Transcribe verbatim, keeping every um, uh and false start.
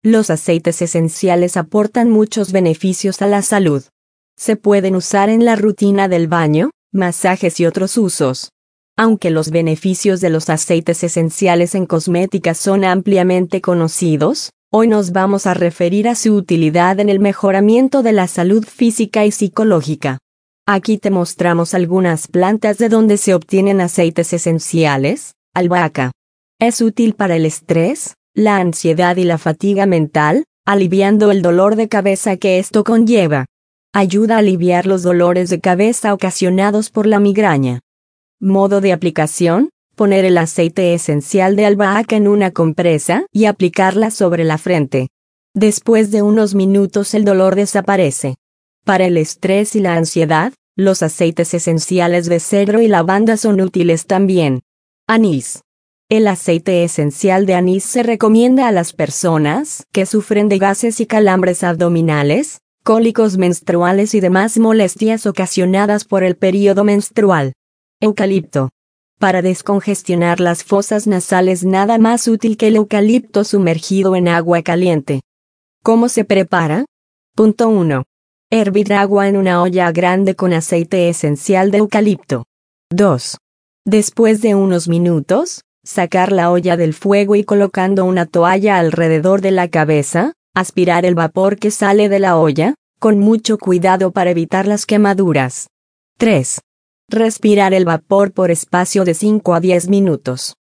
Los aceites esenciales aportan muchos beneficios a la salud. Se pueden usar en la rutina del baño, masajes y otros usos. Aunque los beneficios de los aceites esenciales en cosmética son ampliamente conocidos, hoy nos vamos a referir a su utilidad en el mejoramiento de la salud física y psicológica. Aquí te mostramos algunas plantas de donde se obtienen aceites esenciales. Albahaca. Es útil para el estrés, la ansiedad y la fatiga mental, aliviando el dolor de cabeza que esto conlleva. Ayuda a aliviar los dolores de cabeza ocasionados por la migraña. Modo de aplicación: poner el aceite esencial de albahaca en una compresa y aplicarla sobre la frente. Después de unos minutos el dolor desaparece. Para el estrés y la ansiedad, los aceites esenciales de cedro y lavanda son útiles también. Anís. El aceite esencial de anís se recomienda a las personas que sufren de gases y calambres abdominales, cólicos menstruales y demás molestias ocasionadas por el periodo menstrual. Eucalipto. Para descongestionar las fosas nasales nada más útil que el eucalipto sumergido en agua caliente. ¿Cómo se prepara? Punto uno. Hervir agua en una olla grande con aceite esencial de eucalipto. dos. Después de unos minutos, sacar la olla del fuego y colocando una toalla alrededor de la cabeza, aspirar el vapor que sale de la olla, con mucho cuidado para evitar las quemaduras. tres. Respirar el vapor por espacio de cinco a diez minutos.